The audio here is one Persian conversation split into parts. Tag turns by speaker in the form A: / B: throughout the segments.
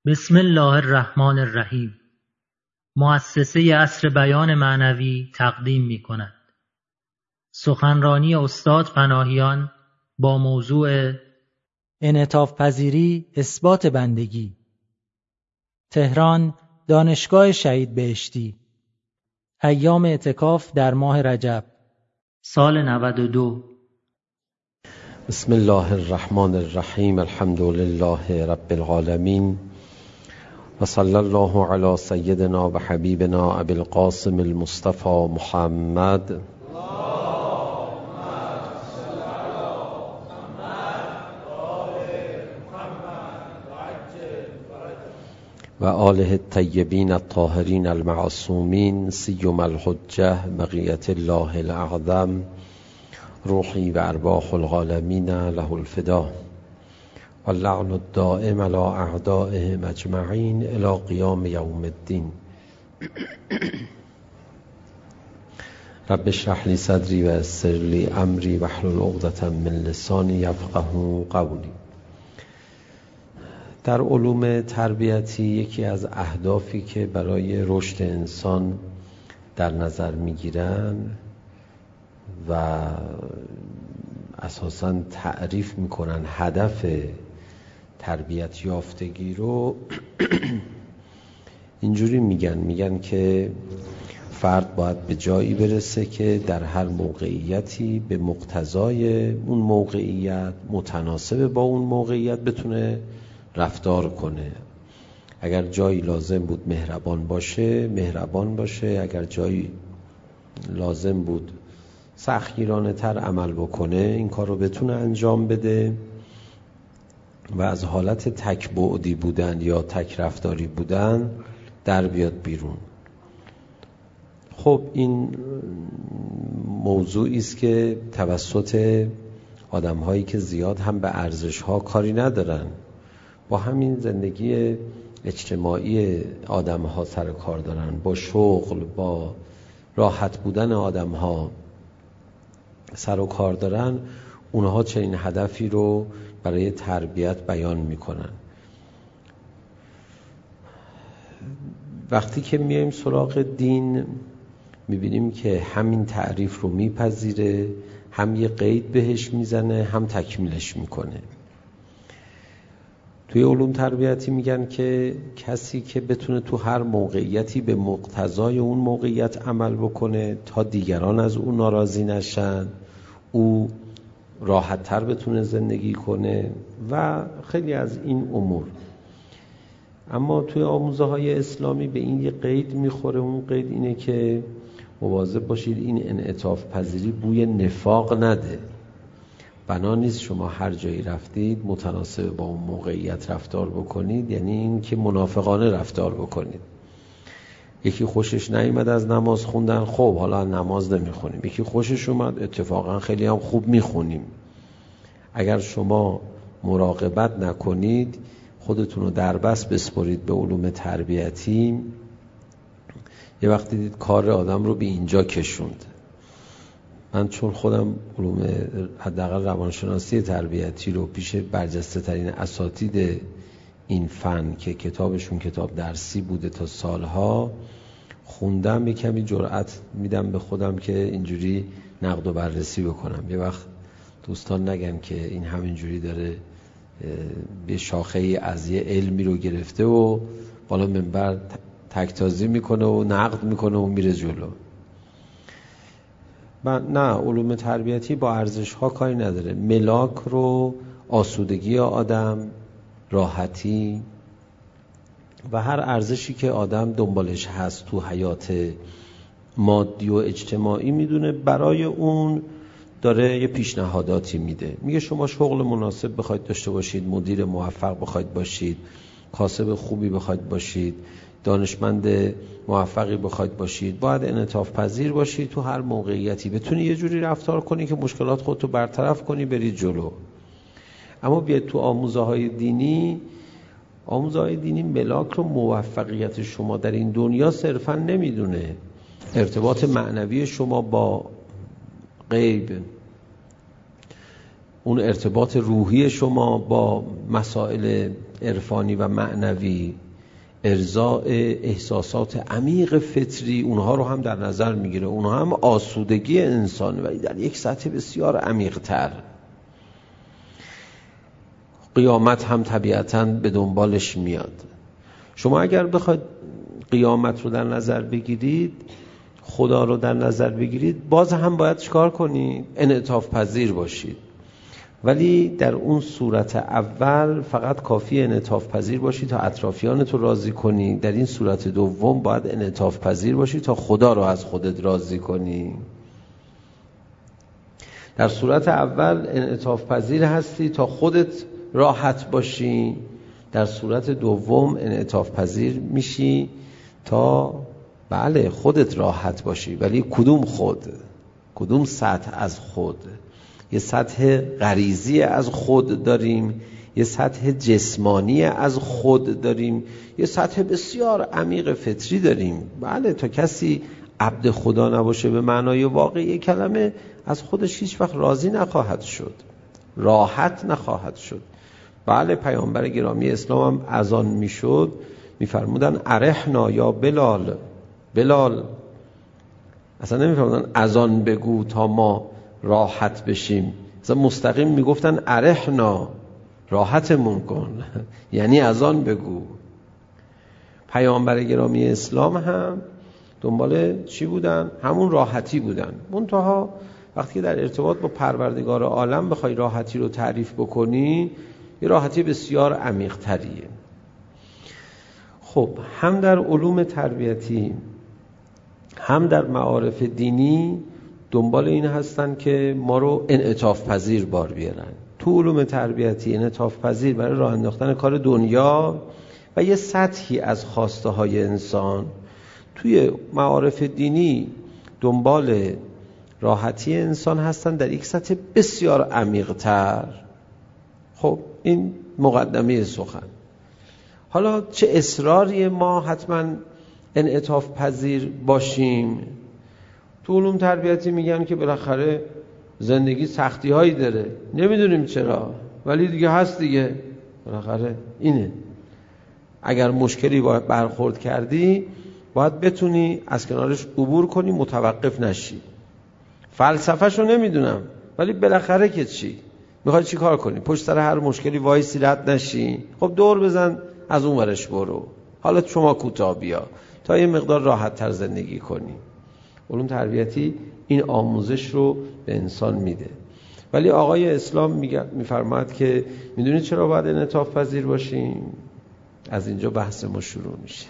A: بسم الله الرحمن الرحیم. مؤسسه عصر بیان معنوی تقدیم می کند سخنرانی استاد پناهیان با موضوع انعطاف پذیری اثبات بندگی. تهران، دانشگاه شهید بهشتی. ایام اعتکاف در ماه رجب سال 92.
B: بسم الله الرحمن الرحیم. الحمد لله رب العالمین و صلی الله علی سیدنا و حبیبنا ابی القاسم المصطفى محمد و آله الطیبین الطاهرین المعصومین سیما الحجة بقیة الله الاعظم روحی و ارواح العالمین له الفدا و اللعن الدائم علی اعدائهم اجمعین الی قیام یوم الدین. رب اشرح لی صدری و یسر لی امری واحلل عقدة من لسانی یفقهوا قولی. در علوم تربیتی یکی از اهدافی که برای رشد انسان در نظر میگیرن و اساساً تعریف میکنن هدف تربیت یافتگی رو اینجوری میگن که فرد باید به جایی برسه که در هر موقعیتی به مقتضای اون موقعیت متناسب با اون موقعیت بتونه رفتار کنه. اگر جایی لازم بود مهربان باشه، اگر جایی لازم بود سختگیرانه تر عمل بکنه این کار رو بتونه انجام بده و از حالت تک بعدی بودن یا تک رفتاری بودن در بیاد بیرون. خب این موضوعی است که توسط آدم‌هایی که زیاد هم به ارزش‌ها کاری ندارن، با همین زندگی اجتماعی آدم‌ها سر کار دارن، با شغل، با راحت بودن آدم‌ها سر و کار دارن، اونها چنین هدفی رو برای تربیت بیان میکنن. وقتی که میایم سراغ دین میبینیم که همین تعریف رو میپذیره، هم یه قید بهش میزنه هم تکمیلش میکنه. توی علوم تربیتی میگن که کسی که بتونه تو هر موقعیتی به مقتضای اون موقعیت عمل بکنه تا دیگران از اون ناراضی نشن، او راحت تر بتونه زندگی کنه و خیلی از این امور. اما توی آموزه های اسلامی به این یه قید میخوره، اون قید اینه که مواظب باشید این انعطاف پذیری بوی نفاق نده. بنا نیست شما هر جایی رفتید متناسب با اون موقعیت رفتار بکنید، یعنی این که منافقانه رفتار بکنید. یکی خوشش نیامد از نماز خوندن، خب حالا نماز نمیخونیم. یکی خوشش اومد، اتفاقا خیلی هم خوب میخونیم. اگر شما مراقبت نکنید، خودتون رو در بس بسپارید به علوم تربیتی، یه وقتی دید کار آدم رو به اینجا کشوند. من چون خودم علوم حداقل روانشناسی تربیتی رو پیش برجسته ترین اساتید این فن که کتابشون کتاب درسی بوده تا سالها خوندم، یه کمی جرأت میدم به خودم که اینجوری نقد و بررسی بکنم. یه وقت دوستان نگن که این همینجوری داره به شاخه از یه علمی رو گرفته و بالا منبر تکتازی میکنه و نقد میکنه و میره جلو. نه، علوم تربیتی با ارزش ها کاری نداره. ملاک رو آسودگی آدم، راحتی و هر ارزشی که آدم دنبالش هست تو حیات مادی و اجتماعی میدونه، برای اون داره یه پیشنهاداتی میده. میگه شما شغل مناسب بخواید داشته باشید، مدیر موفق بخواید باشید، کاسب خوبی بخواید باشید، دانشمند موفقی بخواید باشید، باید انعطاف پذیر باشید، تو هر موقعیتی بتونی یه جوری رفتار کنی که مشکلات خودتو برطرف کنی برید جلو. اما بیاید تو آموزه های دینی ملاک رو موفقیت شما در این دنیا صرفا نمیدونه، ارتباط معنوی شما با غیب، اون ارتباط روحی شما با مسائل عرفانی و معنوی، ارضاء احساسات عمیق فطری، اونها رو هم در نظر میگیره. اونها هم آسودگی انسان، ولی در یک سطح بسیار عمیق تر. قیامت هم طبیعتاً به دنبالش میاد. شما اگر بخواید قیامت رو در نظر بگیرید، خدا رو در نظر بگیرید، باز هم باید چیکار کنید؟ انعطاف پذیر باشید. ولی در اون صورت اول فقط کافی انعطاف پذیر باشی تا اطرافیانت رو راضی کنی. در این صورت دوم باید انعطاف پذیر باشی تا خدا رو از خودت راضی کنی. در صورت اول انعطاف پذیر هستی تا خودت راحت باشی. در صورت دوم انعطاف پذیر میشی تا بله خودت راحت باشی. ولی کدوم خود؟ کدوم سطح از خود؟ یه سطح غریزی از خود داریم، یه سطح جسمانی از خود داریم، یه سطح بسیار عمیق فطری داریم. بله تا کسی عبد خدا نباشه به معنای واقعی کلمه، از خودش هیچ وقت راضی نخواهد شد، راحت نخواهد شد. بله پیامبر گرامی اسلام هم اذان میشد میفرمودن ارحنا یا بلال. بلال اصلا نمیفرمودن اذان بگو تا ما راحت بشیم، اصلا مستقیم میگفتن ارحنا، راحتمون کن، یعنی اذان بگو. پیامبر گرامی اسلام هم دنبال چی بودن؟ همون راحتی بودن. منتها وقتی که در ارتباط با پروردگار عالم بخوای راحتی رو تعریف بکنی، یه راحتی بسیار عمیق تریه. خب هم در علوم تربیتی هم در معارف دینی دنبال این هستن که ما رو انعطاف پذیر بار بیارن. تو علوم تربیتی انعطاف پذیر برای راه انداختن کار دنیا و یه سطحی از خواسته های انسان. توی معارف دینی دنبال راحتی انسان هستن در یک سطح بسیار عمیق تر. خب این مقدمه سخن. حالا چه اصراری ما حتما انعطاف پذیر باشیم؟ تو علوم تربیتی میگن که بالاخره زندگی سختی هایی داره، نمیدونیم چرا ولی دیگه هست دیگه، بالاخره اینه. اگر مشکلی باید برخورد کردی باید بتونی از کنارش عبور کنی، متوقف نشی. فلسفه‌شو نمیدونم ولی بالاخره که چی؟ میخوای چی کار کنی؟ پشت سر هر مشکلی وایسی رد نشی؟ خب دور بزن از اون ورش برو، حالا شما کوتاه بیا تا یه مقدار راحت تر زندگی کنی. علوم تربیتی این آموزش رو به انسان میده. ولی آقای اسلام میفرماد که میدونید چرا باید انعطاف پذیر باشیم؟ از اینجا بحث ما شروع میشه.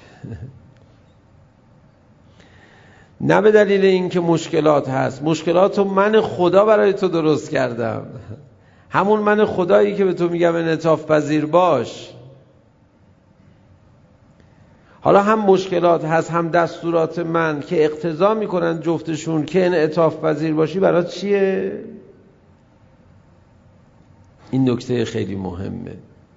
B: نه به دلیل اینکه مشکلات هست، مشکلاتو من خدا برای تو درست کردم، همون من خدایی که به تو میگم انعطاف پذیر باش. حالا هم مشکلات هست هم دستورات من که اقتضا میکنن جفتشون که انعطاف پذیر باشی. برای چیه؟ این نکته خیلی مهمه.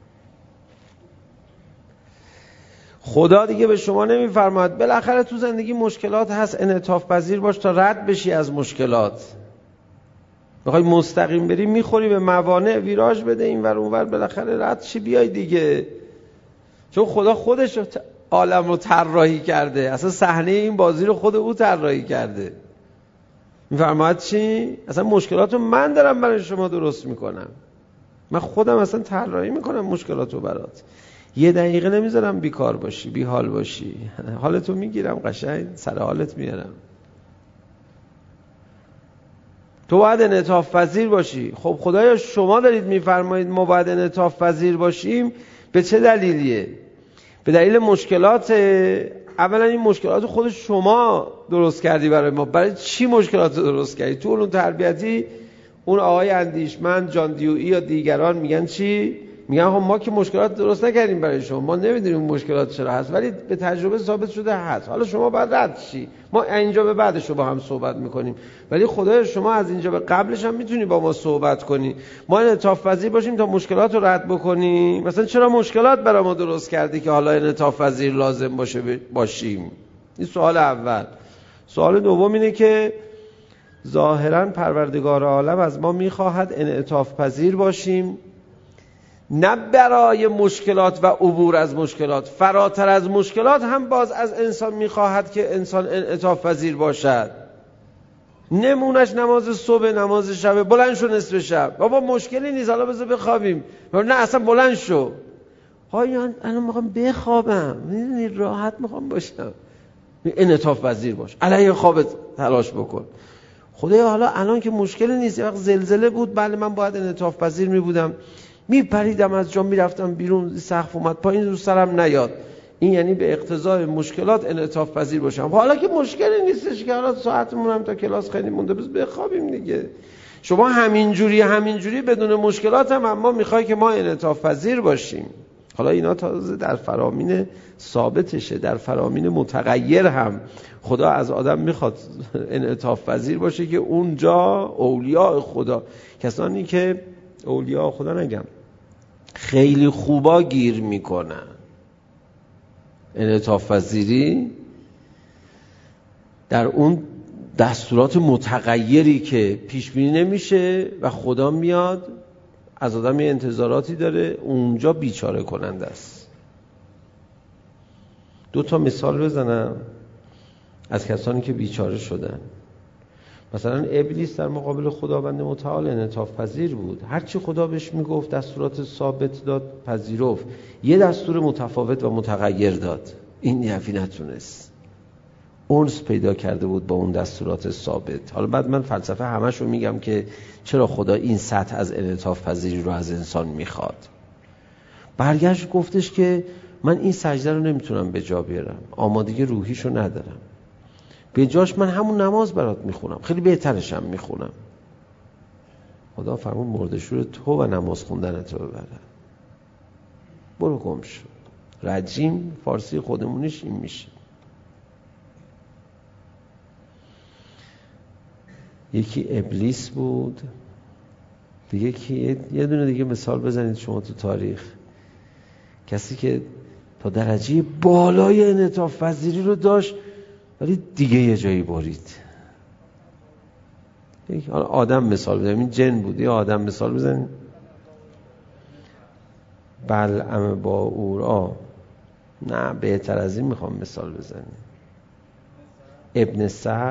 B: خدا دیگه به شما نمیفرماد بالاخره تو زندگی مشکلات هست انعطاف پذیر باش تا رد بشی از مشکلات. بخوای مستقیم بری میخوری به موانع، ویراژ بده این ور اون ور، بالاخره رد شی بیای دیگه. چون خدا خودش عالم رو طراحی کرده، اصلا صحنه این بازی رو خود او طراحی کرده. میفرماد چی؟ اصلا مشکلات رو من دارم برای شما درست میکنم، من خودم اصلا طراحی میکنم مشکلات رو برات. یه دقیقه نمیذارم بیکار باشی، بی حال باشی، حالتو میگیرم، قشنگ سر حالت میارم. تو باید انعطاف پذیر باشی. خب خدایا شما دارید میفرمایید ما باید انعطاف پذیر باشیم، به چه دلیلیه؟ به دلیل مشکلات. اولا این مشکلات خود شما درست کردی برای ما. برای چی مشکلات درست کردی؟ تو علوم تربیتی اون آقای اندیشمند جان دیوئی یا دیگران میگن چی؟ میگن خب ما که مشکلات درست نکردیم برای شما، ما نمیدونیم مشکلات چرا هست، ولی به تجربه ثابت شده هست. حالا شما باید رد شی. ما اینجا به بعدش رو با هم صحبت میکنیم، ولی خدای شما از اینجا به قبلش هم میتونی با ما صحبت کنی. ما انعطاف پذیر باشیم تا مشکلات رو رد بکنیم. مثلا چرا مشکلات برای ما درست کردی که حالا انعطاف پذیر لازم باشیم؟ این سوال اول. سوال دوم اینه که ظاهراً پروردگار عالم از ما میخواهد انعطاف پذیر باشیم نه برای مشکلات و عبور از مشکلات، فراتر از مشکلات هم باز از انسان میخواهد که انسان انعطاف پذیر باشد. نمونش نماز صبح، نماز شب، بلند شو نصف شب، بابا مشکلی نیست حالا بذار بخوابیم، نه اصلا بلند شو، الان میخوام بخوابم، میدونی راحت میخوام باشم، انعطاف پذیر باش، علیه خوابت تلاش بکن. خدایا حالا الان که مشکلی نیست، یه وقت زلزله بود، بله من باید انعطاف پذیر میبودم، میپریدم از جا میرفتم بیرون، سقف اومد پایین رو سرم نیاد، این یعنی به اقتضای مشکلات انعطاف پذیر باشم. حالا که مشکلی نیستش که حالا ساعتمون هم تا کلاس خیلی مونده، بس بخوابیم دیگه. شما همینجوری بدون مشکلات هم اما میخوای که ما انعطاف پذیر باشیم. حالا اینا تازه در فرامین ثابتشه، در فرامین متغیر هم خدا از آدم میخواد انعطاف پذیر باشه که اونجا اولیاء خدا، کسانی که اولیاء خدا نگم خیلی خوبا گیر میکنن، انعطاف پذیری در اون دستورات متغیری که پیش بینی نمیشه و خدا میاد از آدم یه انتظاراتی داره، اونجا بیچاره کننده است. 2 مثال بزنم از کسانی که بیچاره شدن. مثلا ابلیس در مقابل خداوند متعال انعطاف پذیر بود، هرچی خدا بهش میگفت دستورات ثابت داد پذیرفت، یه دستور متفاوت و متغیر داد، این یفی نتونست، اونس پیدا کرده بود با اون دستورات ثابت. حالا بعد من فلسفه همشو میگم که چرا خدا این سطح از انعطاف پذیری رو از انسان میخواد. برگشت گفتش که من این سجده رو نمیتونم به جا بیارم، آمادگی روحیشو ندارم، به جاش من همون نماز برات میخونم، خیلی بهترشم میخونم. خدا فرمود مرده‌شور تو و نماز خوندنت رو ببرن، برو گم شو. رجیم فارسی خودمونیش این میشه. یکی ابلیس بود، دیگه کی؟ یه دونه دیگه مثال بزنید شما تو تاریخ، کسی که تا درجه بالای انعطاف پذیری رو داشت ولی دیگه یه جایی برید. حالا آدم مثال بزنیم، این جن بود، یه آدم مثال بزنیم. بلعم با اورا، نه بهتر از این میخوام مثال بزنیم. ابن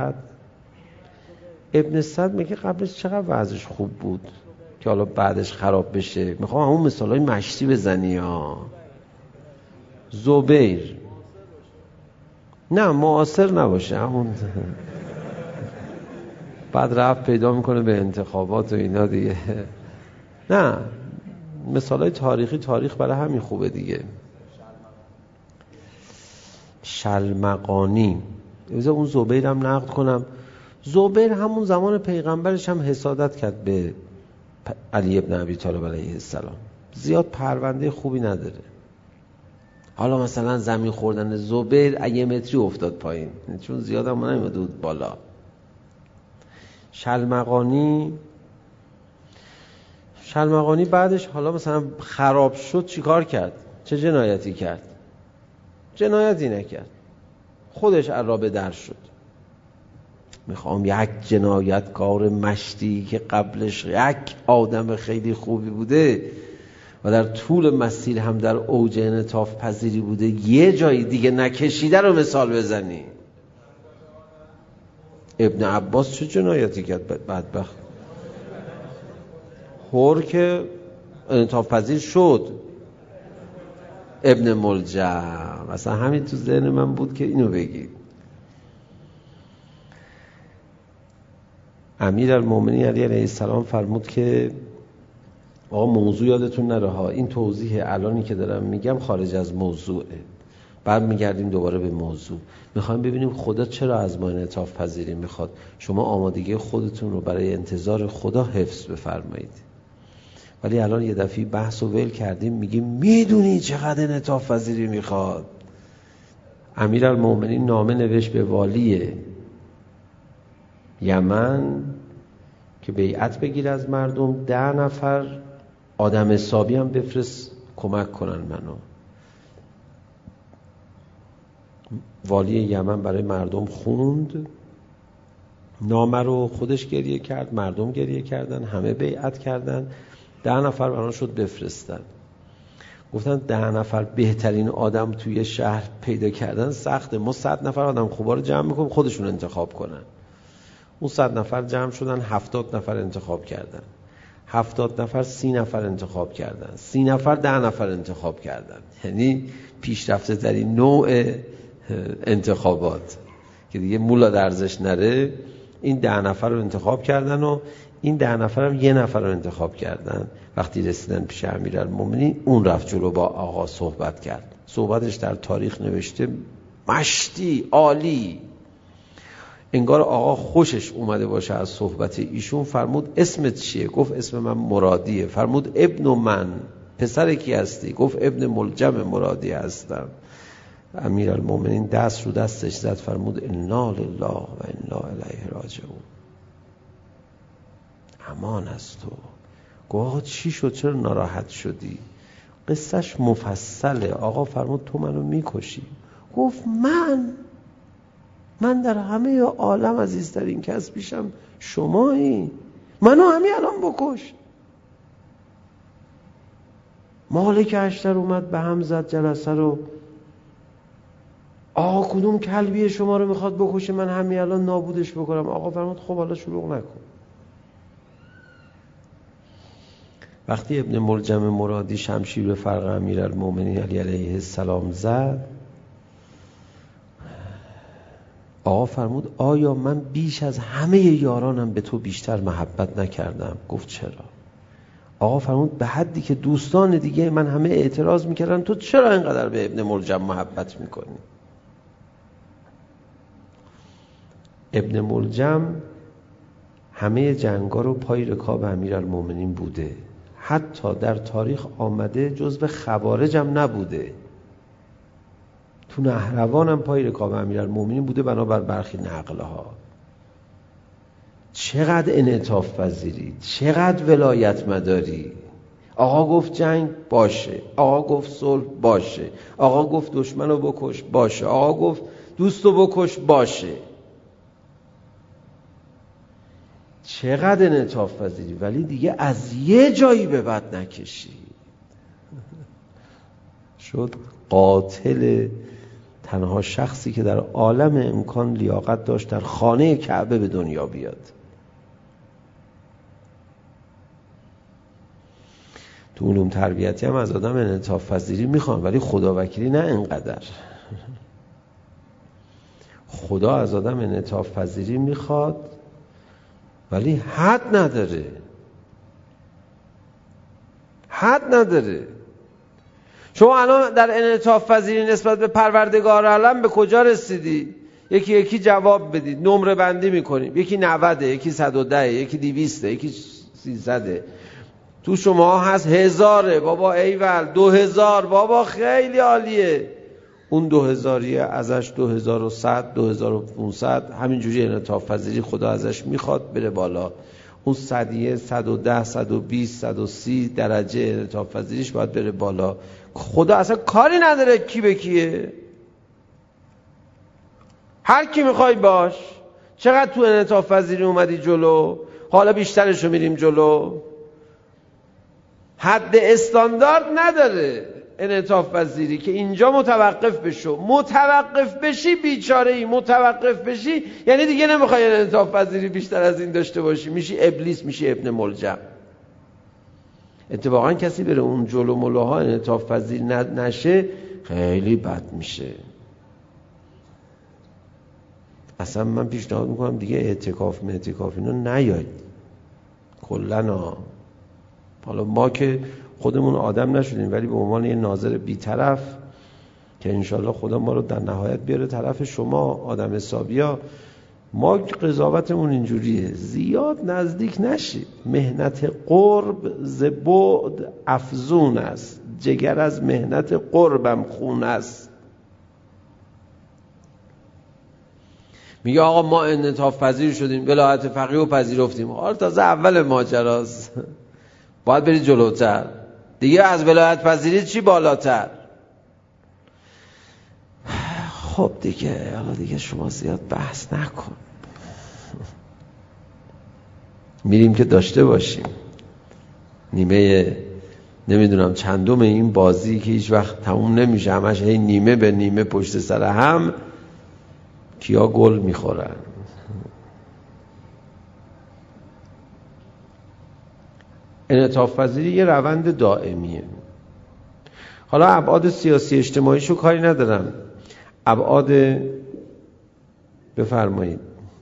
B: سعد میگه قبلش چقدر وضعش خوب بود که حالا بعدش خراب بشه. میخوام همون مثالای مشتی بزنی ها. زبیر، نه معاصر نباشه، همون بعد رفت پیدا میکنه به انتخابات و اینا دیگه. نه مثالای تاریخی، تاریخ برای همین خوبه دیگه. شلمقانی، اون زبیرم نقد کنم. زبیر همون زمان پیغمبرش هم حسادت کرد به علی ابن ابی طالب علیه السلام، زیاد پرونده خوبی نداره. حالا مثلا زمین خوردن زبیر یه متری افتاد پایین، چون زیاد هم نمیده بود بالا. شلمقانی بعدش حالا مثلا خراب شد چیکار کرد؟ چه جنایتی کرد؟ جنایتی نکرد، خودش عرابه در شد. میخوام یک جنایتکار مشتی که قبلش یک آدم خیلی خوبی بوده و در طول مسیر هم در اوج انعطاف پذیری بوده، یه جایی دیگه نکشیده رو مثال بزنی. ابن عباس چه جنایتی کرد بدبخت؟ هور که انعطاف پذیر شد. ابن ملجم، مثلا همین تو ذهن من بود که اینو بگید. امیرالمومنین علی علیه السلام فرمود که آقا موضوع یادتون نره ها، این توضیح الانی که دارم میگم خارج از موضوعه. بعد میگردیم دوباره به موضوع. میخوایم ببینیم خدا چرا از ما انعطاف پذیری میخواد. شما آمادگی خودتون رو برای انتظار خدا حفظ بفرمایید. ولی الان یه دفعه بحث و ول کردیم، میگیم میدونی چقدر انعطاف پذیری میخواد. امیرالمومنین نامه نوشت به والی یمن که بیعت بگیر از مردم، 10 نفر آدم حسابی هم بفرست کمک کنن منو. والی یمن برای مردم خوند نامه رو، خودش گریه کرد، مردم گریه کردن، همه بیعت کردن، 10 نفر برای شد بفرستن. گفتن 10 نفر بهترین آدم توی شهر پیدا کردن سخته، ما 100 نفر آدم خوبا رو جمع میکنیم خودشون انتخاب کنن. اون 100 نفر جمع شدن 70 نفر انتخاب کردن، 70 نفر 30 نفر انتخاب کردن، 30 نفر 10 نفر انتخاب کردن. یعنی پیشرفته ترین نوع انتخابات که دیگه مولا درزش نره. این 10 نفر رو انتخاب کردن و این 10 نفر هم 1 نفر رو انتخاب کردن. وقتی رسیدن پیش امیرالمومنین اون رفت جلو با آقا صحبت کرد. صحبتش در تاریخ نوشته مشتی عالی. انگار آقا خوشش اومده باشه از صحبت ایشون. فرمود اسمت چیه؟ گفت اسم من مرادیه. فرمود ابن من، پسر کی هستی؟ گفت ابن ملجم مرادی هستم. امیرالمومنین دست رو دستش زد، فرمود انا لله و انا الیه راجعون. امان از تو. گفت آقا چی شد؟ چرا ناراحت شدی؟ قصهش مفصله. آقا فرمود تو منو میکشی. گفت من در همه عالم عزیزترین کس پیشم شمایی، منو همین الان بکش. مالک اشتر اومد به هم زد جلسه رو. آقا کدوم کلبی شما رو میخواد بکشه من همین الان نابودش بکنم؟ آقا فرمود خب حالا شروع نکن. وقتی ابن ملجم مرادی شمشیر به فرق امیرالمومنین علی علیه السلام زد، آقا فرمود آیا من بیش از همه یارانم به تو بیشتر محبت نکردم؟ گفت چرا؟ آقا فرمود به حدی که دوستان دیگه من همه اعتراض میکردن تو چرا اینقدر به ابن ملجم محبت میکنی؟ ابن ملجم همه جنگا رو پای رکاب امیرالمومنین بوده، حتی در تاریخ آمده جزو خوارج هم نبوده. تو نهروان هم پای رکاب امیرالمومنین بوده بنابر برخی نقله ها. چقدر انعطاف پذیری، چقدر ولایت مداری. آقا گفت جنگ باشه، آقا گفت صلح باشه، آقا گفت دشمنو بکش باشه، آقا گفت دوستو بکش باشه. چقدر انعطاف پذیری، ولی دیگه از یه جایی به بعد نکشی. شد قاتل تنها شخصی که در عالم امکان لیاقت داشت در خانه کعبه به دنیا بیاد. تو علوم تربیتی هم از آدم انعطاف پذیری میخوان، ولی خداوکیلی نه اینقدر. خدا از آدم انعطاف پذیری میخواد ولی حد نداره. حد نداره. شما الان در انعطاف پذیری نسبت به پروردگار عالم به کجا رسیدی؟ یکی یکی جواب بدید. نمره بندی میکنیم. یکی 90، یکی 110، یکی 200، یکی 300. تو شما هست 1000 بابا ایول، 2000 بابا خیلی عالیه. اون 2000 ازش 2100 2500 همینجوری انعطاف پذیری خدا ازش میخواد بره بالا. اون 100 110 120 130 درجه انعطاف پذیریش باید بره بالا. خدا اصلا کاری نداره کی به کیه. هر کی میخوای باش. چقدر تو انعطاف پذیری اومدی جلو، حالا بیشترشو میریم جلو. حد استاندارد نداره انعطاف پذیری که اینجا متوقف بشو. متوقف بشی بیچاره ای. متوقف بشی یعنی دیگه نمیخوای انعطاف پذیری بیشتر از این داشته باشی، میشی ابلیس، میشی ابن ملجم. اتفاقا کسی بره اون جلو ملوها انعطاف پذیر نشه خیلی بد میشه. اصلا من پیشنهاد میکنم دیگه اعتکاف اینا نیاید کلنا. حالا ما که خودمون آدم نشدیم ولی به عنوان یه ناظر بی‌طرف که انشالله خدا ما رو در نهایت بیاره طرف شما آدم حسابیا، ما قضاوتمون اینجوریه زیاد نزدیک نشید. مهنت قرب ز بعد افزون است، جگر از مهنت قربم خون است. میگه آقا ما انعطاف پذیر شدیم، ولایت فقیه رو پذیرفتیم. حالا تازه اول ماجراست. باید بری جلوتر دیگه. از ولایت پذیری چی بالاتر؟ خب دیگه حالا دیگه شما زیاد بحث نکن. میریم که داشته باشیم. نیمه نمیدونم چندم این بازی که هیچ وقت تموم نمیشه، همش هی نیمه به نیمه پشت سر هم، کیا گل میخورن. انعطاف پذیری یه روند دائمیه. حالا ابعاد سیاسی اجتماعیشو کاری ندارم، ابعاد بفرمایید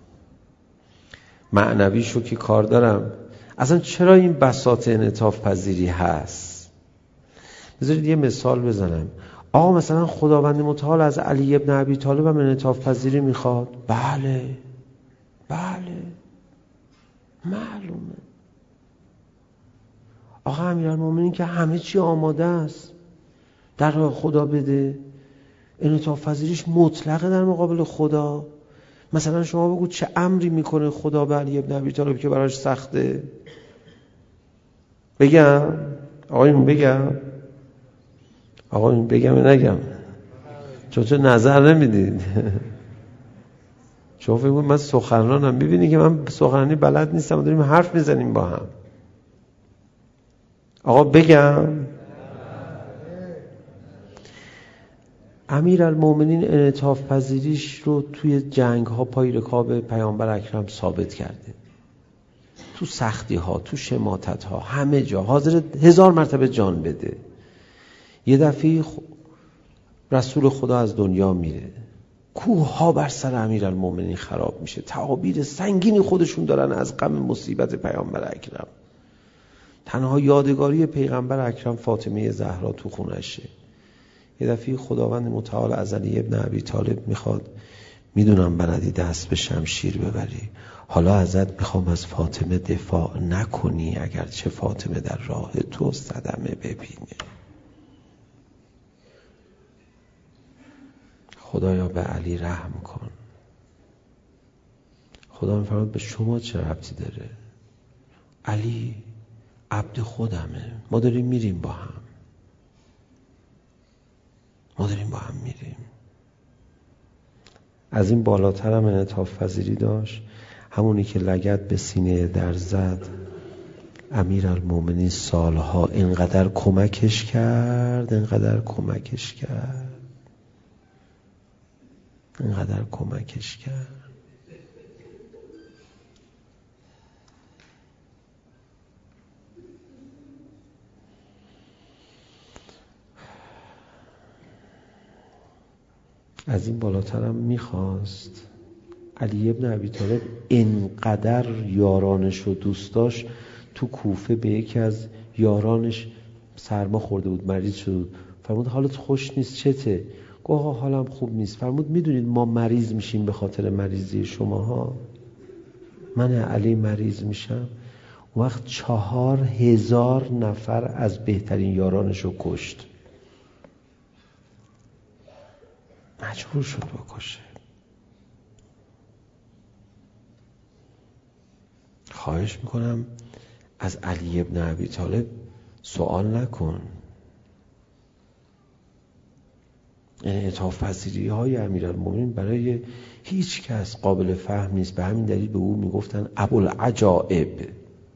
B: معنویشو که کار دارم. اصلا چرا این بساط انعطاف پذیری هست؟ بذارید یه مثال بزنم. آقا مثلا خداوند متعال از علی ابن ابی طالب هم انعطاف پذیری میخواد؟ بله معلومه. آقا امیرالمومنین که همه چی آماده است در راه خدا بده، انعطاف پذیریش مطلقه در مقابل خدا. مثلا شما بگو چه امری میکنه خدا به علی ابن ابی طالب که براش سخته؟ بگم آقایون بگم نگم؟ چون نظر نمیدید. شما فکر کنید من سخنرانم، میبینی که من سخنرانی بلد نیستم، داریم حرف میزنیم با هم. آقا بگم؟ امیرالمومنین انعطاف پذیریش رو توی جنگ ها پای رکاب پیامبر اکرم ثابت کرده، تو سختی ها، تو شماتت ها، همه جا حاضر 1000 مرتبه جان بده. یه دفعه رسول خدا از دنیا میره، کوه ها بر سر امیرالمومنین خراب میشه، تعابیر سنگینی خودشون دارن از غم مصیبت پیامبر اکرم. تنها یادگاری پیغمبر اکرم فاطمه زهرا تو خونشه. یه دفعه خداوند متعال از علی ابن ابی طالب میخواد، میدونم بلدی دست به شمشیر ببری، حالا ازت میخوام از فاطمه دفاع نکنی، اگرچه فاطمه در راه تو صدمه ببینه. خدایا به علی رحم کن. خدا میفرماد به شما چه ربطی داره؟ علی عبد خودمه، ما داریم میریم با هم، میریم. از این بالاتر هم انعطاف پذیری داشت، همونی که لگد به سینه در زد. امیرالمومنین سالها اینقدر کمکش کرد. از این بالاترم میخواست. علی ابن ابی طالب اینقدر یارانش رو دوست داشت، تو کوفه به یکی از یارانش سرما خورده بود، مریض شده بود. فرمود حالت خوش نیست چته؟ گفت آقا حالم خوب نیست. فرمود میدونید ما مریض میشیم به خاطر مریضی شماها؟ من علی مریض میشم. وقت 4000 نفر از بهترین یارانش رو کشت، مجبور شد بکشه. خواهش میکنم از علی ابن ابی طالب سوال نکن. انعطاف پذیری های امیرالمومنین برای هیچ کس قابل فهم نیست. به همین دلیل به او میگفتن ابوالعجائب.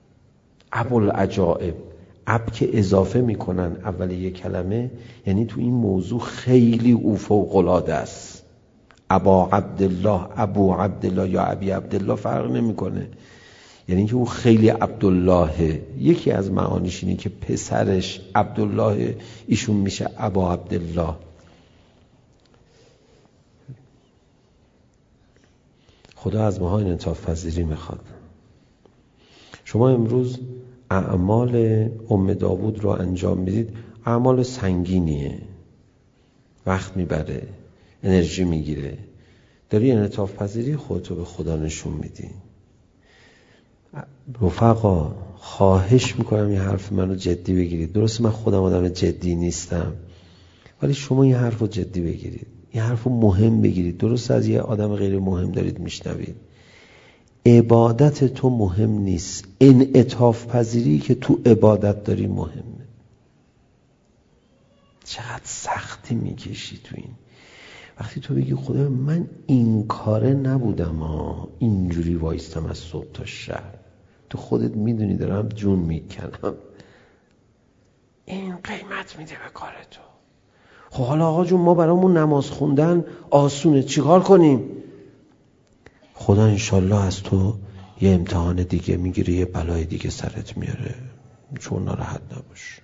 B: اب که اضافه میکنن اول یک کلمه، یعنی تو این موضوع خیلی او فوق العاده است. ابو عبدالله یا ابی عبدالله فرق نمیکنه، یعنی که او خیلی عبدالله. یکی از معانیش اینه که پسرش عبدالله، ایشون میشه ابا عبدالله. خدا از ماها انعطاف پذیری میخواد. شما امروز اعمال ام داوود رو انجام میدید، اعمال سنگینیه، وقت میبره، انرژی میگیره. داری انعطاف پذیری خودتو به خدا نشون میدی. رفقا خواهش میکنم این حرف منو جدی بگیرید. درسته من خودم آدم جدی نیستم، ولی شما این حرف رو جدی بگیرید، این حرف رو مهم بگیرید. درسته از یه آدم غیر مهم دارید میشنوید. عبادت تو مهم نیست، انعطاف پذیری که تو عبادت داری مهمه. چقدر سختی میکشی تو این. وقتی تو بگی خدا من این کاره نبودم، اینجوری وایستم از صبح تا شب، تو خودت میدونی دارم جون میکنم، این قیمت میده به کار تو. خب حالا آقا جون ما برامون نماز خوندن آسونه، چیکار کنیم؟ خدا انشالله از تو یه امتحان دیگه میگیره، یه بلای دیگه سرت میاره، چون ناراحت نباش.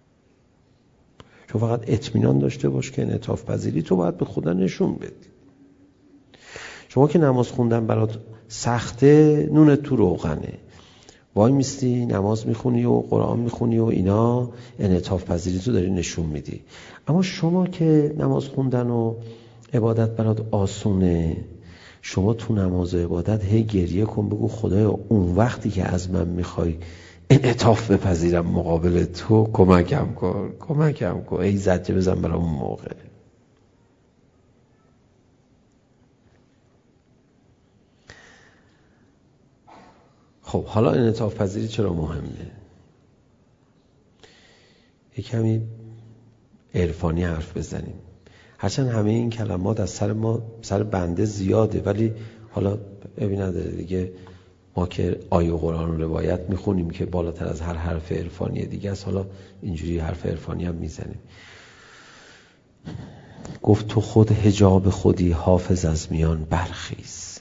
B: چون فقط اطمینان داشته باش که انعطاف پذیری تو باید به خدا نشون بدی. شما که نماز خوندن برات سخته، نون تو روغنه، وای میستی نماز میخونی و قرآن میخونی و اینا، انعطاف پذیری تو داری نشون میدی. اما شما که نماز خوندن و عبادت برات آسونه، شما تو نماز و عبادت هی گریه کن، بگو خدایا اون وقتی که از من میخوای انعطاف بپذیرم مقابل تو، کمکم کن، ای زجه بزن برای اون موقع. خب حالا انعطاف پذیری چرا مهمه؟ یک کمی عرفانی حرف بزنیم. هرچند همه این کلمات از سر بنده زیاده، ولی حالا ببین نداره دیگه، ما که آیه قرآن رو روایت میخونیم که بالاتر از هر حرف عرفانی دیگه است، حالا اینجوری حرف عرفانی هم میزنیم. گفت تو خود حجاب خودی، حافظ از میان برخیز.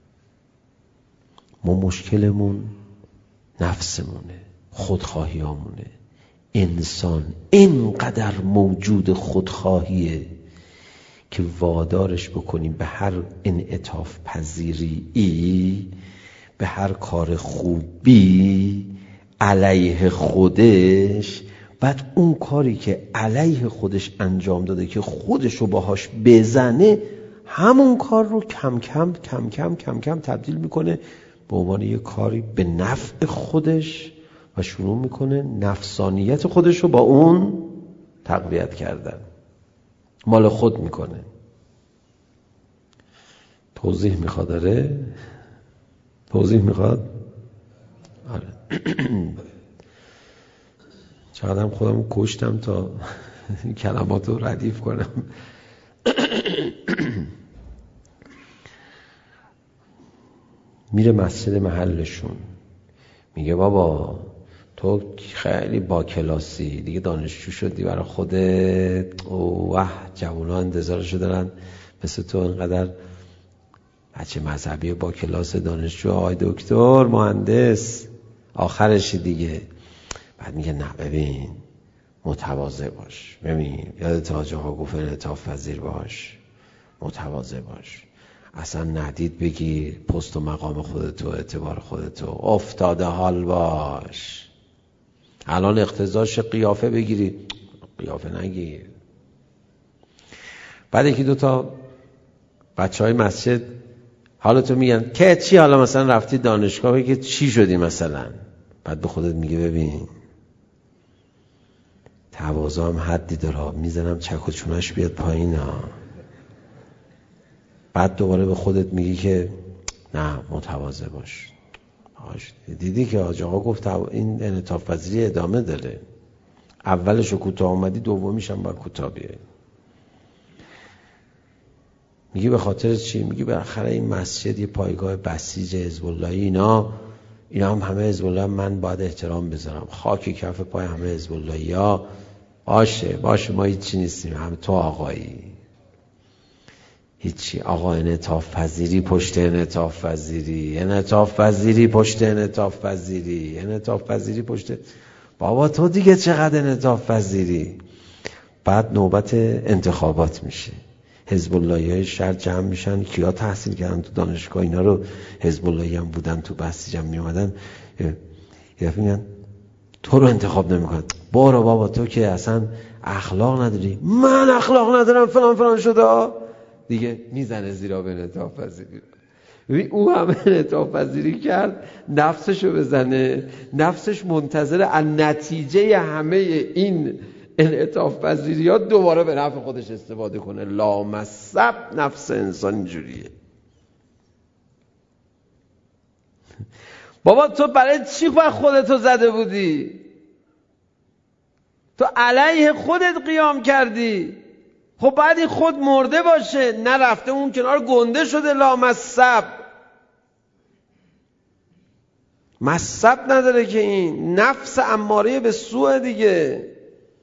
B: ما مشکلمون نفسمونه، خودخواهیامونه. انسان اینقدر موجود خودخواهیه که وادارش بکنیم به هر انعطاف پذیری، به هر کار خوبی علیه خودش، بعد اون کاری که علیه خودش انجام داده که خودشو باهاش بزنه، همون کار رو کم کم تبدیل میکنه به عنوان یه کاری به نفع خودش و شروع میکنه نفسانیت خودش رو با اون تقویت کردن، مال خود میکنه. توضیح میخواد؟ داره توضیح میخواد؟ آره. چقدرم خودم کشتم تا کلمات رو ردیف کنم. میره مسجد محلشون، میگه بابا تو خیلی با کلاسی دیگه، دانشجو شدی برای خودت، اوه جوونا انتظارشو دارن مثل تو اینقدر بچه مذهبی با کلاس دانشجو، آقای دکتر مهندس آخرشی دیگه. بعد میگه نه ببین متواضع باش، ببین یادت حاج آقا گفت انعطاف پذیر باش، متواضع باش، اصلا ندید بگی پست و مقام خودتو، اعتبار خودتو، افتاده حال باش. الان اقتضاش قیافه بگیری، قیافه نگیر. بعد یکی دوتا بچه های مسجد حالتو میگن که چی، حالا مثلا رفتی دانشگاه بگی چی شدی مثلا، بعد به خودت میگه ببین تواضع هم حدی داره، میزنم چک و چونش بیاد پایین ها. بعد دوباره به خودت میگی که نه متواضع باش. دیدی که حاج آقا گفت این انعطاف پذیری ادامه داره، اولشو کوتاه اومدی، دومیش هم باید کوتاه بیای. میگی به خاطر چی؟ میگی بالاخره این مسجد یه پایگاه بسیج حزب اللهی، اینا هم همه حزب الله، من باید احترام بذارم، خاک کف پای همه حزب اللهی ها. باشه ما هیچی نیستیم، هم تو آقایی هیچی. آقا انعطاف پذیری پشت انعطاف پذیری، انعطاف پذیری پشت انعطاف پذیری، انعطاف پذیری پشت. بابا تو دیگه چقدر انعطاف پذیری؟ بعد نوبت انتخابات میشه، حزب اللهی های شهر جمع میشن، کیا تحصیل کردن تو دانشگاه، اینا رو حزب اللهی هم بودن، تو بسیج هم میومدن، یه میگن تو رو انتخاب نمیکنن. برو بابا تو که اصلا اخلاق نداری. من اخلاق ندارم فلان شده دیگه، میزنه زیرا به انعطاف پذیری. ببین او هم انعطاف پذیری کرد، نفسشو بزنه، نفسش منتظر نتیجه همه این انعطاف پذیریات دوباره به نفع خودش استفاده کنه. لامصب نفس انسان اینجوریه. بابا تو برای چی خودتو زده بودی؟ تو علیه خودت قیام کردی. خب باید این خود مرده باشه، نرفته اون کنار گنده شده. لامصب مصب نداره که این نفس اماره به سوء دیگه.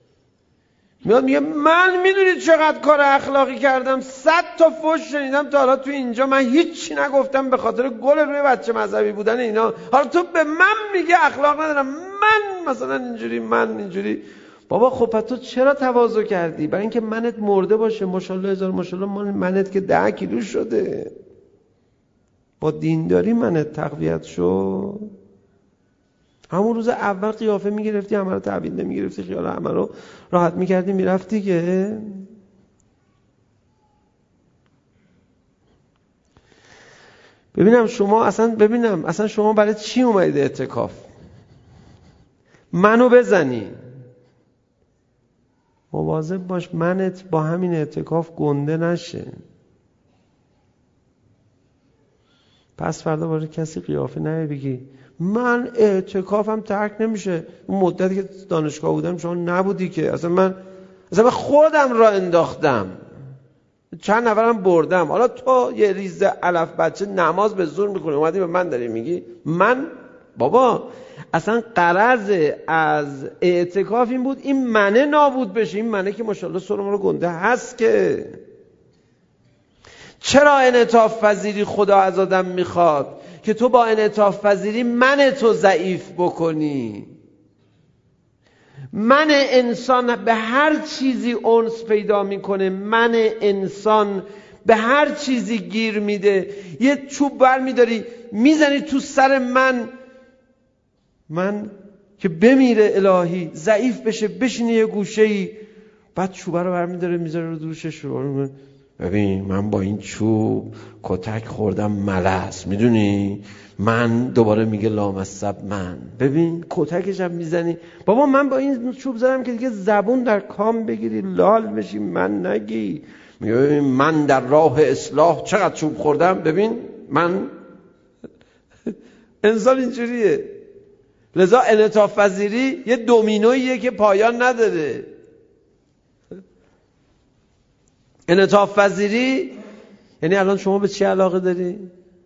B: میاد میگه من میدونید چقدر کار اخلاقی کردم، 100 تا فحش شنیدم تا حالا تو اینجا، من هیچی نگفتم به خاطر گل روی بچه مذهبی بودن اینا، حالا تو به من میگه اخلاق ندارم، من مثلا اینجوری، من اینجوری. بابا خب پس تو چرا تواضع کردی؟ برای اینکه منت مرده باشه. ماشاءالله هزار ماشاءالله منت که 10 کیلو شده، با دینداری منت تقویت شد. همون روز اول قیافه میگرفتی، همه رو تحویل نمیگرفتی، خیال همه رو راحت میکردی میرفتی که. ببینم اصلا شما برای چی اومدید اعتکاف؟ منو بزنی. مواظب باش منت با همین اعتکاف گنده نشه. پس فردا باید کسی قیافه نه بگی من اعتکافم ترک نمیشه. اون مدتی که دانشگاه بودم شما نبودی که، اصلا من خودم را انداختم، چند نفرم بردم. حالا تو یه ریزه علف بچه نماز به زور میکنی اومدی به من داری میگی من؟ بابا اصلا غرض از اعتکاف این بود این منه نابود بشه. این منه که ماشاءالله سر ما رو گنده هست که. چرا انعطاف پذیری خدا از آدم میخواد؟ که تو با انعطاف پذیری من تو ضعیف بکنی. من انسان به هر چیزی انس پیدا میکنه، من انسان به هر چیزی گیر میده. یه چوب بر میداری میزنی تو سر من که بمیره الهی، ضعیف بشه، بشینه یه گوشه‌ای، بعد چوبه رو بر میداره میذاره رو دوشش رو. ببین من با این چوب کتک خوردم ملس، میدونی؟ من دوباره میگه لامصب من. ببین کتکش هم میزنی. بابا من با این چوب زدم که دیگه زبون در کام بگیری لال بشی من نگی. میگه من در راه اصلاح چقدر چوب خوردم. ببین من انسان اینجوریه. لذا انعطاف پذیری یه دومینوییه که پایان نداره. انعطاف پذیری یعنی الان شما به چی علاقه داری؟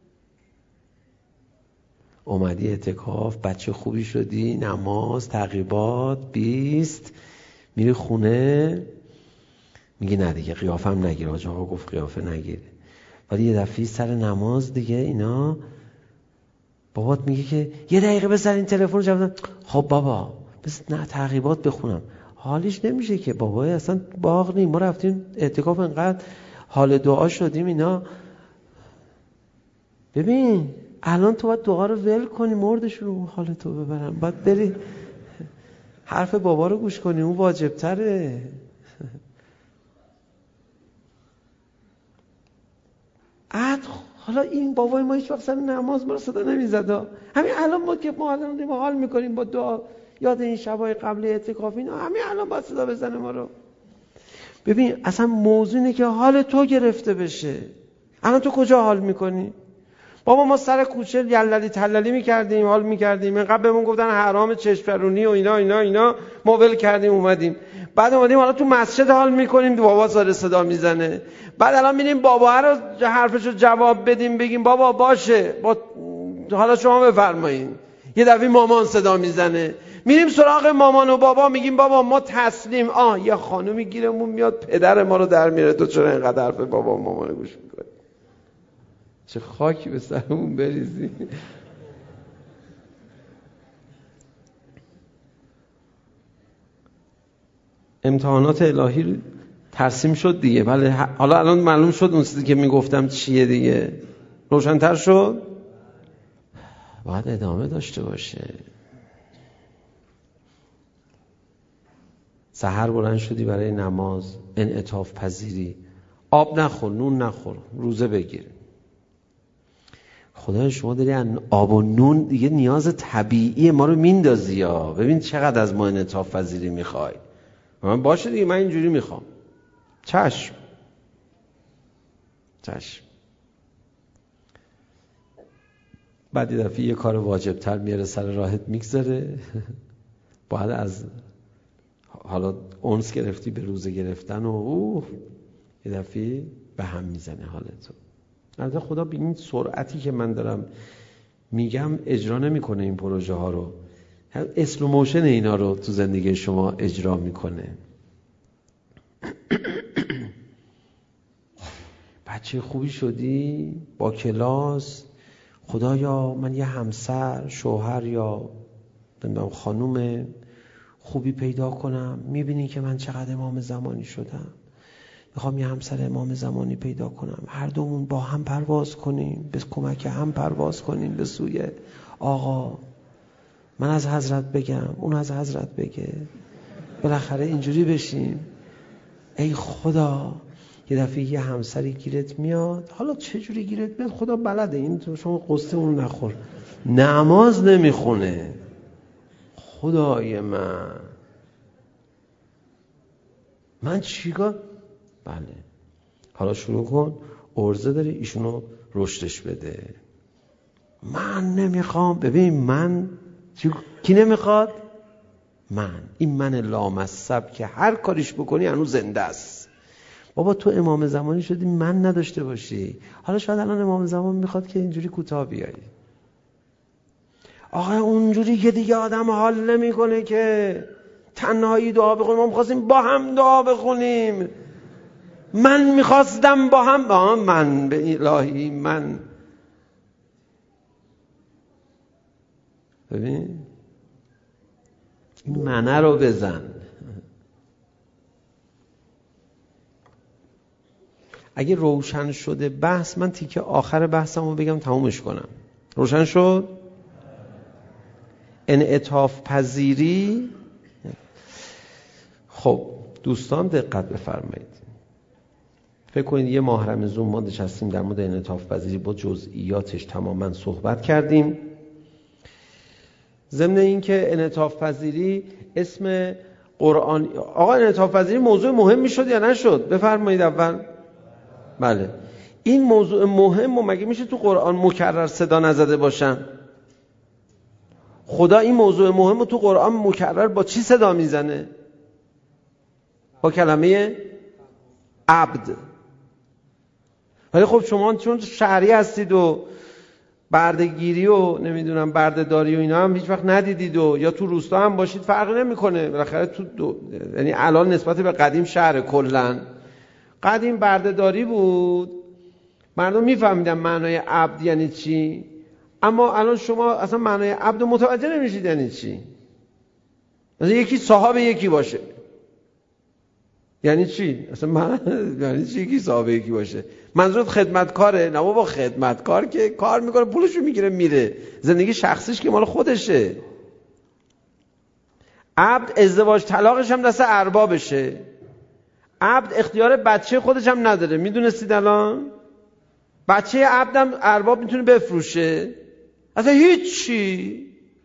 B: اومدی اعتکاف، بچه خوبی شدی، نماز، تعقیبات 20، میری خونه میگی نه دیگه قیافم نگیر، آقا جان گفت قیافه نگیر. ولی یه دفعه سر نماز دیگه اینا بابات میگه که یه دقیقه بذار این تلفن جواب. خب بابا بس نه تعقیبات بخونم. حالیش نمیشه که بابای اصلا باغ نیم، ما رفتیم اعتکاف انقدر حال دعا شدیم اینا. ببین الان تو باید دعا رو ول کنی، مردش رو حال تو ببرم، باید بری حرف بابا رو گوش کنی، اون واجب تره. حالا این بابای ما هیچ وقت سر نماز ما رو صدا نمیزد. همین الان ما که ما الان حال میکنیم با دعا، یاد این شبای قبل اعتکاف اینا، همین الان باید صدا بزنه ما رو. ببین اصلا موضوع اینه که حال تو گرفته بشه. الان تو کجا حال میکنی؟ بابا ما سر کوچه یللی تللی میکردیم، حال میکردیم، اینقدر بهمون گفتن حرام چشم‌فرونی و اینا ما ول کردیم اومدیم. بعد اومدیم حالا تو مسجد حال میکنیم، بابا سر صدا میزنه. بعد الان میریم بابا رو حرفشو جواب بدیم، بگیم بابا باشه حالا شما بفرمایید. یه دفعه مامان صدا میزنه، میریم سراغ مامان و بابا، میگیم بابا ما تسلیم. یه خانومی گیرمون میاد پدر ما رو در میاره، تو چرا اینقدر حرف بابا و مامان گوش میکنی؟ چه خاکی به سرمون بریزی. امتحانات الهی ترسیم شد دیگه. بله حالا الان معلوم شد اون چیزی که میگفتم چیه دیگه، روشن‌تر شد. باید ادامه داشته باشه. سحر بلند شدی برای نماز، انعطاف پذیری، آب نخور، نون نخور، روزه بگیر. خدای شما داری آب و نون دیگه نیاز طبیعی ما رو میندازی یا ببین چقدر از ما انعطاف پذیری میخوای. من باشه دیگه من اینجوری میخوام. چشم. بعد یه دفعه یه کار واجبتر میاره سر راحت میگذاره. باید از حالا اونس گرفتی به روزه گرفتن و یه دفعه به هم میزنه حالتو. البته خدا به این سرعتی که من دارم میگم اجرا نمیکنه این پروژه ها رو، اسلو موشن اینا رو تو زندگی شما اجرا میکنه. بچه خوبی شدی با کلاس، خدایا من یه همسر، شوهر یا نمیدونم خانوم خوبی پیدا کنم. میبینی که من چقدر امام زمانی شدم، میخوام یه همسر امام زمانی پیدا کنم، هر دومون با هم پرواز کنیم، به کمک هم پرواز کنیم به سوی آقا. من از حضرت بگم، اون از حضرت بگه، بالاخره اینجوری بشیم. ای خدا یه دفعه یه همسری گیرت میاد، حالا چه جوری گیرت میاد خدا بلده، این تو شما قصه اون نخور. نماز نمیخونه، خدای من چیکار؟ بله حالا شروع کن، عرضه داری ایشونو رشدش بده. من نمیخوام. ببین من کی نمیخواد؟ این من لامصب که هر کاریش بکنی هنوز زنده است. بابا تو امام زمانی شدی من نداشته باشی، حالا شاید الان امام زمان میخواد که اینجوری کوتاه بیایی. آقا اونجوری که دیگه آدم حال نمیکنه که تنهایی دعا بخونیم. ما میخواستیم با هم دعا بخونیم، من میخواستم با هم من به الهی من. ببین این منه رو بزن. اگه روشن شده بحث، من تیکه آخر بحثمو بگم تمومش کنم. روشن شد؟ انعطاف پذیری. خب دوستان دقت بفرمایید. فکر کنید یه ماه رمضان ما نشستیم در مورد انعطاف پذیری، با جزئیاتش تماما صحبت کردیم. ضمن این که انعطاف پذیری اسم قرآن، آقا انعطاف پذیری موضوع مهمی شد یا نشد؟ بفرمایید اول. بله این موضوع مهم و مگه میشه تو قرآن مکرر صدا نزده باشن؟ خدا این موضوع مهم رو تو قرآن مکرر با چی صدا میزنه؟ با کلمه عبد. ولی خب شما چون شهری هستید و بردهگیری و نمیدونم بردهداری و اینا هم هیچ وقت ندیدید و یا تو روستا هم باشید فرقی نمیکنه. بالاخره یعنی الان نسبت به قدیم شهر کلن، قدیم بردهداری بود، مردم میفهمیدن معنای عبد یعنی چی، اما الان شما اصلا معنای عبد متوجه نمیشید یعنی چی. مثلا یکی صاحب یکی باشه یعنی چی؟ اصلا یعنی چی یکی صاحب یکی باشه؟ منظورت خدمتکاره؟ نه بابا، خدمتکار که کار میکنه پولشو میگیره میره، زندگی شخصیش که مال خودشه. عبد ازدواج طلاقش هم دست اربابشه. عبد اختیار بچه خودش هم نداره. میدونستید الان بچه عبدم ارباب میتونه بفروشه، اصلا هیچی.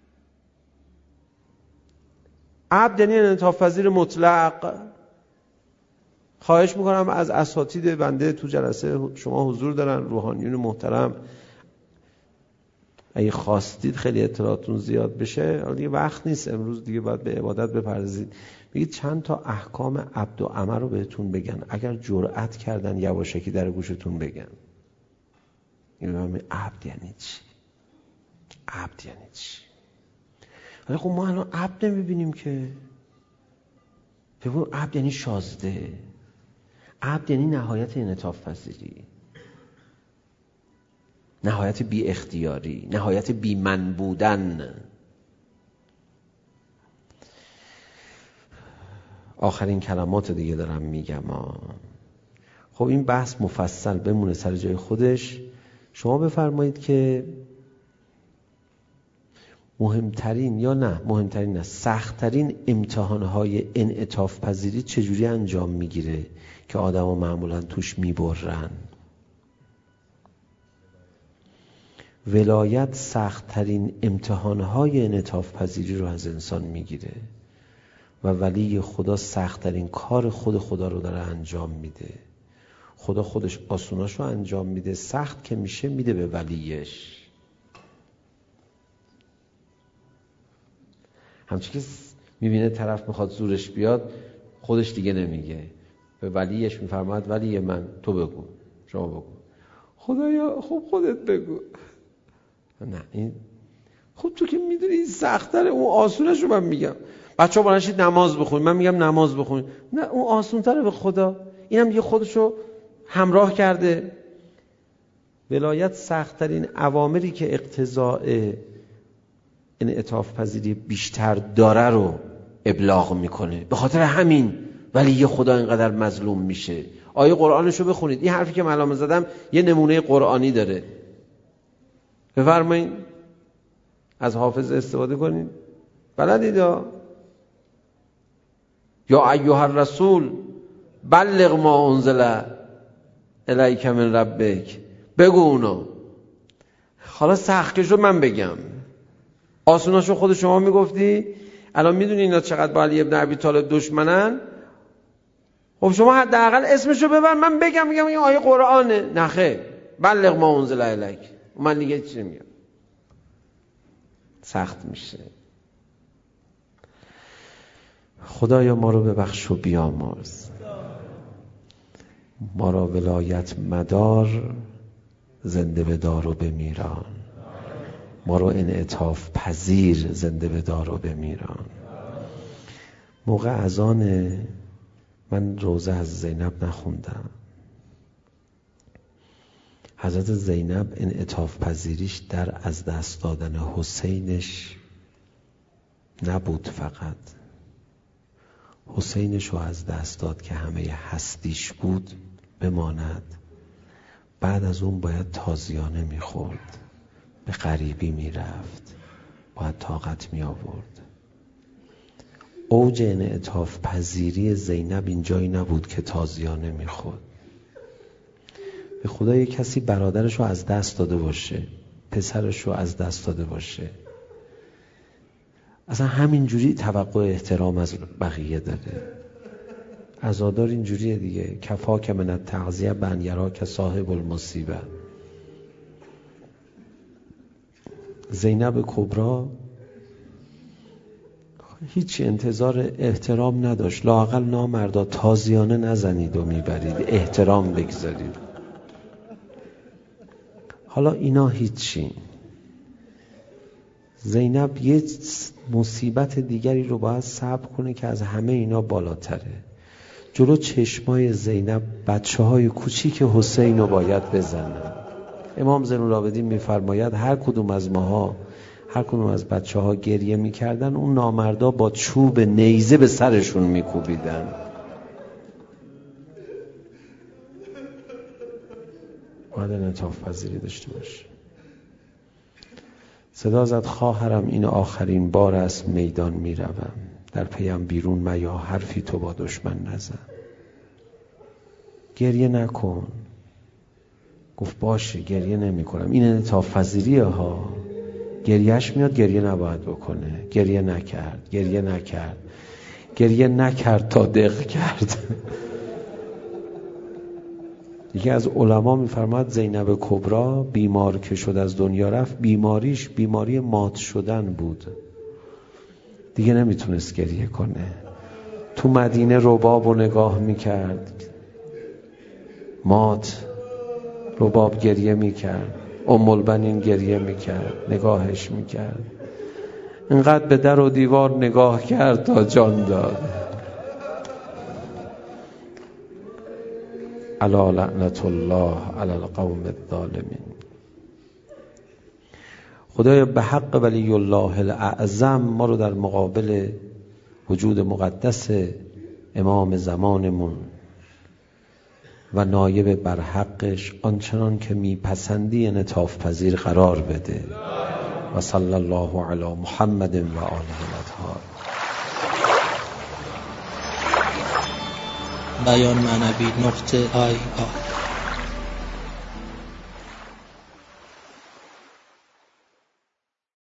B: عبد یعنی انعطاف پذیر مطلق. خواهش میکنم از اساتید بنده تو جلسه شما حضور دارن، روحانیون محترم، اگه خواستید خیلی اطلاعاتون زیاد بشه، حالا دیگه وقت نیست امروز، دیگه باید به عبادت بپردازید. بگید چند تا احکام عبد و امه رو بهتون بگن، اگر جرأت کردن یواشکی در گوشتون بگن. این عبد یعنی چی؟ عبد یعنی چی؟ ولی خب ما الان عبد نمیبینیم که. بگو عبد یعنی شازده، عبد یعنی نهایت انعطاف پذیری، نهایت بی اختیاری، نهایت بی من بودن. آخرین کلمات دیگه دارم میگم. خب این بحث مفصل بمونه سر جای خودش. شما بفرمایید که مهمترین یا نه مهمترین نه سختترین امتحانهای انعطاف پذیری چجوری انجام میگیره که آدم‌ها معمولاً توش میبرن؟ ولایت سختترین امتحانهای انعطاف پذیری رو از انسان میگیره و ولی خدا سختترین کار خدا رو داره انجام میده. خدا خودش آسوناش رو انجام میده، سخت که میشه میده به ولیش. همچون که میبینه طرف میخواد زورش بیاد، خودش دیگه نمیگه، به ولیش میفرماید ولی من تو بگو، شما بگو. خدایا خب خودت بگو. نه این خب تو که میدونی این سخت‌تره، اون آسونش رو من میگم. بچه‌ها بلنشید نماز بخونید، من میگم نماز بخونید. نه اون آسون‌تره به خدا. اینم یه خودشو همراه کرده. ولایت سخت‌ترین اوامری که اقتضاء انعطاف پذیری بیشتر داره رو ابلاغ میکنه. به خاطر همین ولی خدا اینقدر مظلوم میشه. آیه قرآنشو بخونید. این حرفی که من الان زدم یه نمونه قرآنی داره. بفرمایید از حافظ استفاده کنید. بلدید یا ایها الرسول بلغ ما انزل الیک من ربک. بگو اونو. حالا سختشو من بگم، آسوناشو خود شما میگفتی. الان میدونی اینا چقدر با علی ابن ابی طالب دشمنن. خب شما حداقل اسمشو ببر، من بگم این آیه قرآنه. نخیر، بلغ ما انزل الیک. من دیگه چی میگم؟ سخت میشه. خدایا ما رو ببخش و بیامرز. ما را ولایت مدار، زنده بدار و بمیران. ما رو انعطاف پذیر، زنده بدار و بمیران. موقع اذان من روزه از زینب نخوندم. حضرت زینب انعطاف پذیریش در از دست دادن حسینش نبود، فقط حسینش رو از دست داد که همه هستیش بود بماند. بعد از اون باید تازیانه میخورد، به غریبی میرفت، باید طاقت می آورد. اوج انعطاف پذیری زینب اینجایی نبود که تازیانه میخورد. به خدا یک کسی برادرش رو از دست داده باشه، پسرش رو از دست داده باشه، اصلا همینجوری توقع احترام از بقیه داره. عزادار اینجوریه دیگه. کفاک من التعزیه بن یراک صاحب المصیبه. زینب کبرا هیچ انتظار احترام نداشت. لااقل نامردا تازیانه نزنید و میبرید، احترام بگذارید. حالا اینا هیچی. زینب یه مصیبت دیگری رو باید صبر کنه که از همه اینا بالاتره. جلو چشمای زینب بچه های کوچیک حسین رو باید بزنن. امام زین العابدین میفرماید هر کدوم از بچه ها گریه میکردن، اون نامردا با چوب نیزه به سرشون میکوبیدن. باید انعطاف پذیری داشته باشه. صدا زد خواهرم این آخرین بار است میدان میروم، در پیم بیرون میا حرفی تو با دشمن نزن. گریه نکن. گفت باشه گریه نمی کنم. این انعطاف پذیریه ها. گریهش میاد، گریه نباید بکنه. گریه نکرد تا دق کرد. یکی از علما میفرماد زینب کبرا بیمار که شد از دنیا رفت، بیماریش بیماری مات شدن بود. دیگه نمیتونست گریه کنه. تو مدینه رباب رو نگاه میکرد، مات. رباب گریه میکرد، ام البنین گریه میکرد، نگاهش میکرد. اینقدر به در و دیوار نگاه کرد تا جان داد. الا لعنت الله علی القوم الظالمین. خدایا به حق ولی الله الاعظم ما رو در مقابل وجود مقدس امام زمانمون و نایب بر حقش آنچنان که میپسندی انعطاف پذیر قرار بده. و صلی الله علی محمد و آله الاطهار.
C: بیان معنوی .ir